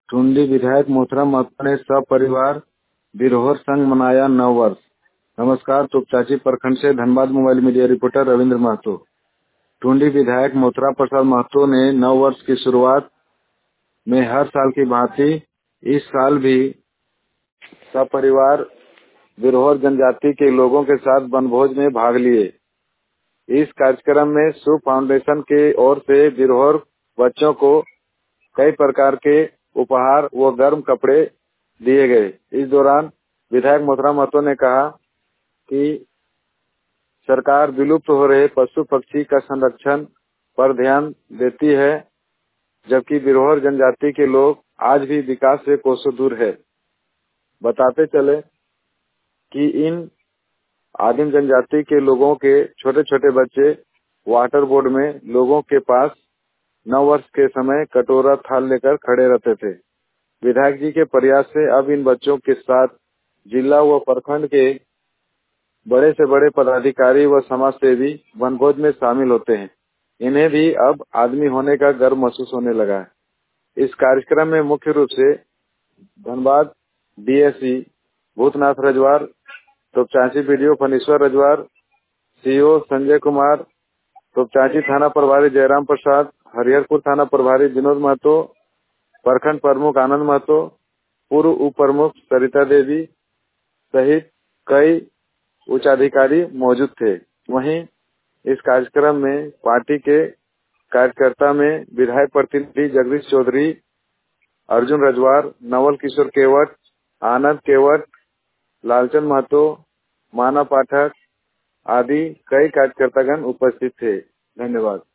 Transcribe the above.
टुंडी विधायक मोहतरम महतो ने सपरिवार बिरहोर संघ मनाया नव वर्ष। नमस्कार, तोपचांची प्रखंड से Dhanbad mobile media reporter Ravindra Mahato. Tundi विधायक मोहतरम प्रसाद महतो ने नव वर्ष की शुरुआत में हर साल की भांति इस साल भी सपरिवार बिरहोर जनजाति के लोगों के साथ वनभोज में भाग लिए। इस कार्यक्रम में शुभ फाउंडेशन के ओर से बिरहोर बच्चों को कई प्रकार के उपहार व गर्म कपड़े दिए गए। इस दौरान विधायक मोहतरम महतो ने कहा कि सरकार विलुप्त हो रहे पशु पक्षी का संरक्षण पर ध्यान देती है, जबकि बिरहोर जनजाति के लोग आज भी विकास से कोसों दूर है। बताते चले कि इन आदिम जनजाति के लोगों के छोटे छोटे बच्चे वाटर बोर्ड में लोगों के पास नव वर्ष के समय कटोरा थाल लेकर खड़े रहते थे। विधायक जी के प्रयास से अब इन बच्चों के साथ जिला व प्रखंड के बड़े से बड़े पदाधिकारी व समाज सेवी वनभोज में शामिल होते हैं। इन्हें भी अब आदमी होने का गर्व महसूस होने लगा है। इस कार्यक्रम में मुख्य रूप से Dhanbad DSP Bhootnath Rajwar, Topchanchi BDO Phanishwar Rajwar, CO Sanjay Kumar, Topchanchi थाना प्रभारी जयराम प्रसाद, हरिहरपुर थाना प्रभारी विनोद महतो, प्रखंड प्रमुख आनंद महतो, पूर्व उप प्रमुख सरिता देवी सहित कई उच्चाधिकारी मौजूद थे। वहीं इस कार्यक्रम में पार्टी के कार्यकर्ता में विधायक प्रतिनिधि जगदीश चौधरी, अर्जुन रजवार, नवल किशोर केवट, आनंद केवट, लालचंद महतो, माना पाठक आदि कई कार्यकर्तागण उपस्थित थे। धन्यवाद।